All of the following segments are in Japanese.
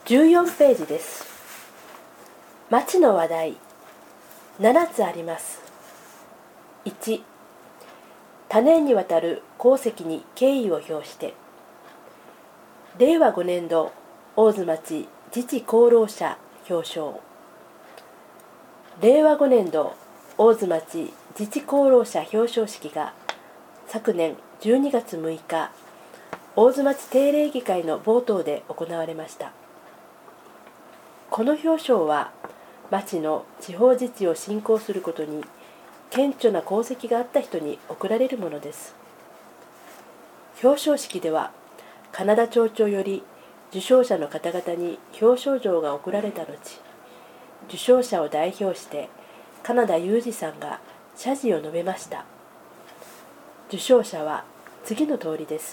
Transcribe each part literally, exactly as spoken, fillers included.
じゅうよんページです。町の話題ななつあります。いち、多年にわたる功績に敬意を表して。れいわごねんど大津町自治功労者表彰。れいわごねんど大津町自治功労者表彰式が昨年じゅうにがつむいか、大津町定例議会の冒頭で行われました。この表彰は、町の地方自治を振興することに顕著な功績があった人に贈られるものです。表彰式では、金田町長より受賞者の方々に表彰状が贈られた後、受賞者を代表して金田裕二さんが謝辞を述べました。受賞者は次の通りです。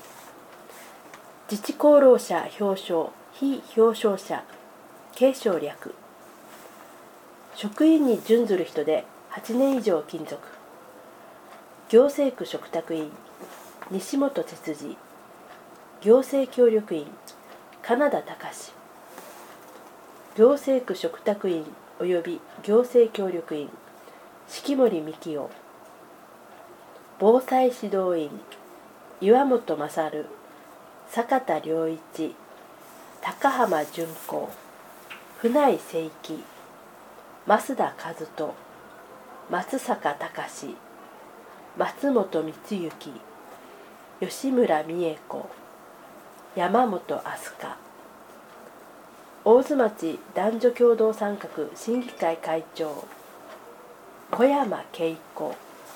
自治功労者表彰非表彰者継承略。職員に準ずる人ではちねん以上勤続。行政区嘱託員西本哲司。行政協力員金田隆。行政区嘱託員及び行政協力員式守幹夫。防災指導員岩本勝。坂田良一。高浜淳子。船井誠一。増田和人。松坂隆。松本光之。吉村美恵子。山本飛鳥。大津町男女共同参画審議会会長小山恵子。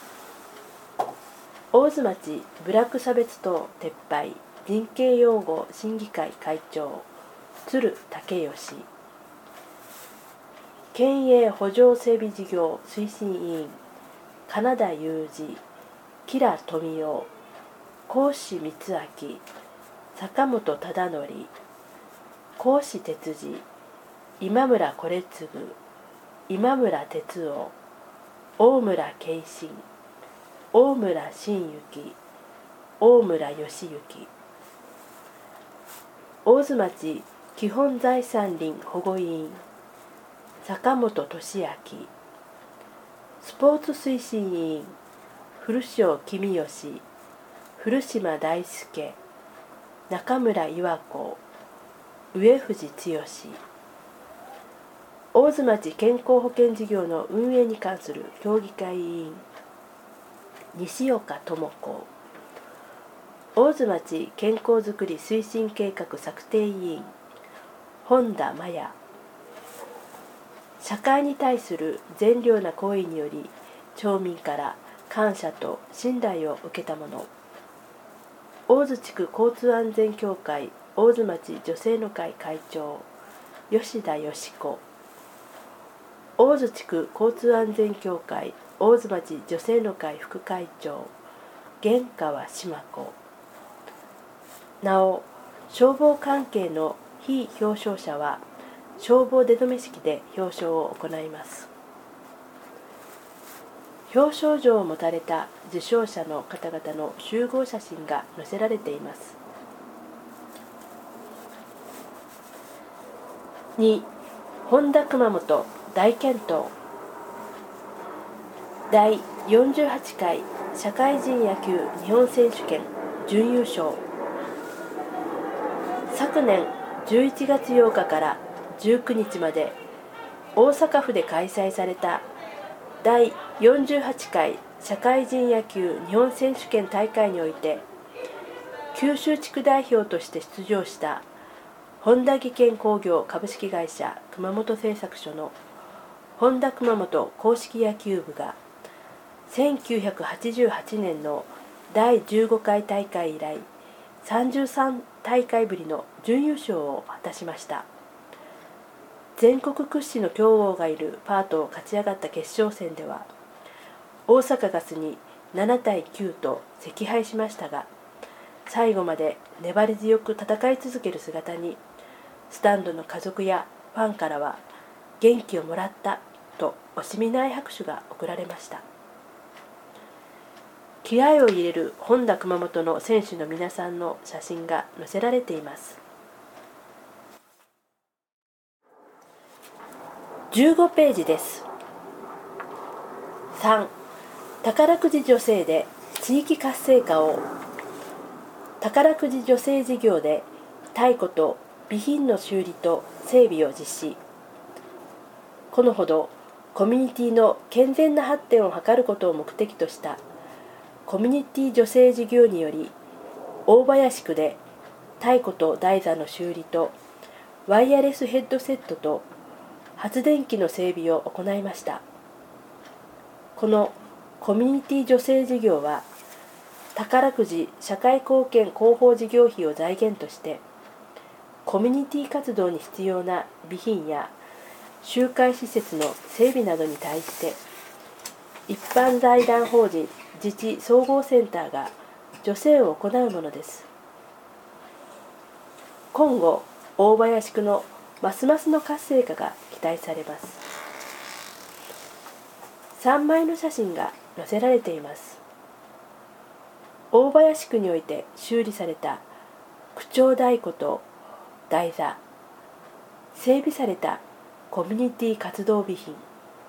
大津町部落差別等撤廃人権擁護審議会会長鶴武義。県営補助整備事業推進委員金田裕二。吉良富夫。講師光明。坂本忠則。講師哲司。今村惟次。今村哲夫。大村慶信。大村真之。大村義行。大津町基本財産林保護委員坂本俊明。スポーツ推進委員古庄公義。古島大輔。中村岩子。上藤剛。大津町健康保険事業の運営に関する協議会委員西岡智子。大津町健康づくり推進計画策定委員本田真也。社会に対する善良な行為により町民から感謝と信頼を受けた者大津地区交通安全協会大津町女性の会会長吉田よし子。大津地区交通安全協会大津町女性の会副会長玄川島子。なお、消防関係の非表彰者は消防出初式で表彰を行います。表彰状を持たれた受賞者の方々の集合写真が載せられています。に、本田熊本大健闘。だいよんじゅうはちかい社会人野球日本選手権準優勝。昨年じゅういちがつようかからじゅうくにちまで大阪府で開催されただいよんじゅうはちかい社会人野球日本選手権大会において九州地区代表として出場した本田技研工業株式会社熊本製作所の本田熊本硬式野球部がせんきゅうひゃくはちじゅうはちねんのだいじゅうごかい大会以来さんじゅうさんたいかいぶりの準優勝を果たしました。全国屈指の強豪がいるパートを勝ち上がった決勝戦では大阪ガスにななたいきゅうと惜敗しましたが、最後まで粘り強く戦い続ける姿にスタンドの家族やファンからは元気をもらったと惜しみない拍手が送られました。気合を入れる本田熊本の選手の皆さんの写真が載せられています。 じゅうごページです。さん、宝くじ助成で地域活性化を。宝くじ助成事業で太鼓と備品の修理と整備を実施。このほどコミュニティの健全な発展を図ることを目的としたコミュニティ助成事業により、大林区で太鼓と台座の修理とワイヤレスヘッドセットと発電機の整備を行いました。このコミュニティ助成事業は、宝くじ社会貢献広報事業費を財源として、コミュニティ活動に必要な備品や集会施設の整備などに対して、一般財団法人自治総合センターが助成を行うものです。今後、大林区のますますの活性化が期待されます。さんまいの写真が載せられています。大林区において修理された区長太鼓と台座、整備されたコミュニティ活動備品。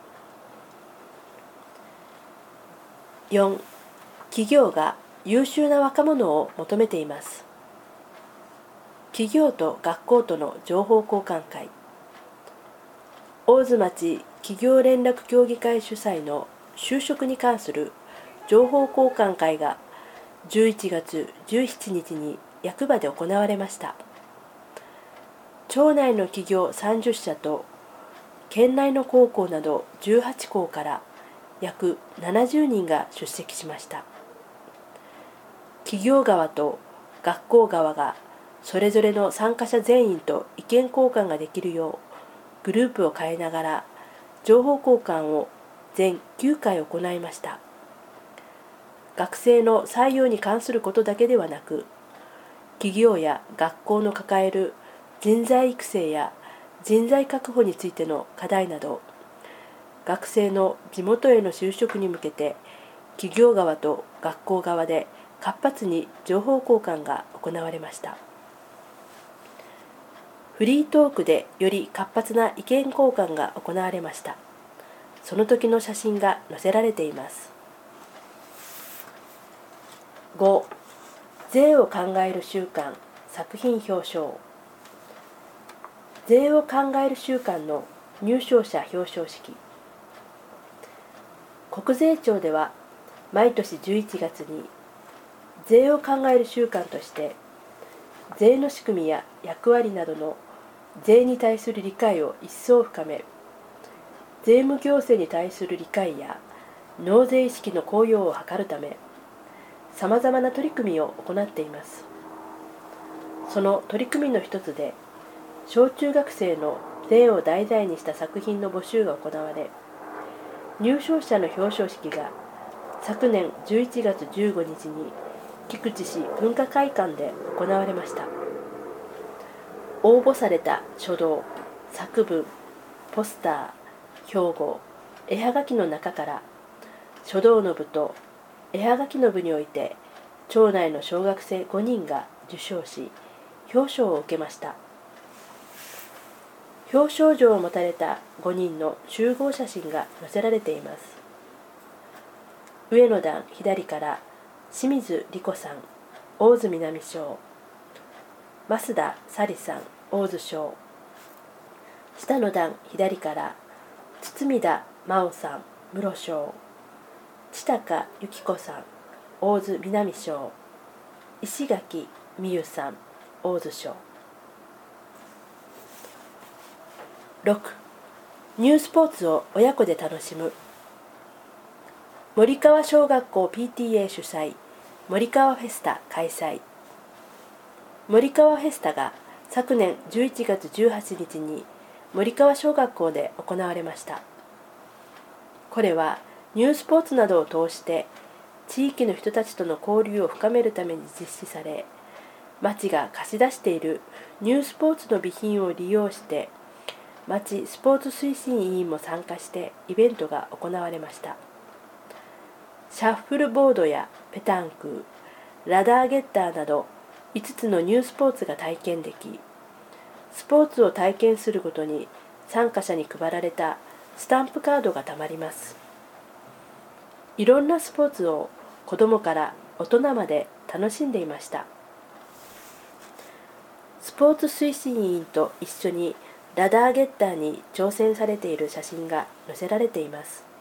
よん、企業が優秀な若者を求めています。企業と学校との情報交換会。大津町企業連絡協議会主催の就職に関する情報交換会がじゅういちがつじゅうしちにちに役場で行われました。町内の企業さんじゅっしゃと県内の高校などじゅうはちこうから約ななじゅうにんが出席しました。企業側と学校側がそれぞれの参加者全員と意見交換ができるようグループを変えながら情報交換を全きゅうかい行いました。学生の採用に関することだけではなく、企業や学校の抱える人材育成や人材確保についての課題など、学生の地元への就職に向けて企業側と学校側で活発に情報交換が行われました。フリートークでより活発な意見交換が行われました。その時の写真が載せられています。ご、税を考える週間作品表彰。税を考える週間の入賞者表彰式。国税庁では毎年じゅういちがつに税を考える週間として税の仕組みや役割などの税に対する理解を一層深め、税務行政に対する理解や納税意識の高揚を図るため、さまざまな取り組みを行っています。その取り組みの一つで、小中学生の税を題材にした作品の募集が行われ、入賞者の表彰式が昨年じゅういちがつじゅうごにちに菊池市文化会館で行われました。応募された書道、作文、ポスター、標語、絵はがきの中から、書道の部と絵はがきの部において町内の小学生ごにんが受賞し、表彰を受けました。表彰状を持たれたごにんの集合写真が載せられています。上の段左から清水理子さん、大津南小、増田紗里さん、大津小。下の段左から堤田真央さん、室小、千高由紀子さん、大津南小、石垣美優さん、大津小。ろく、ニュースポーツを親子で楽しむ。森川小学校 ピーティーエー 主催、森川フェスタ開催。森川フェスタが昨年じゅういちがつじゅうはちにちに森川小学校で行われました。これはニュースポーツなどを通して地域の人たちとの交流を深めるために実施され、町が貸し出しているニュースポーツの備品を利用して町スポーツ推進委員も参加してイベントが行われました。シャッフルボードやペタンク、ラダーゲッターなどいつつのニュースポーツが体験でき、スポーツを体験するごとに参加者に配られたスタンプカードがたまります。いろんなスポーツを子どもから大人まで楽しんでいました。スポーツ推進委員と一緒にラダーゲッターに挑戦されている写真が載せられています。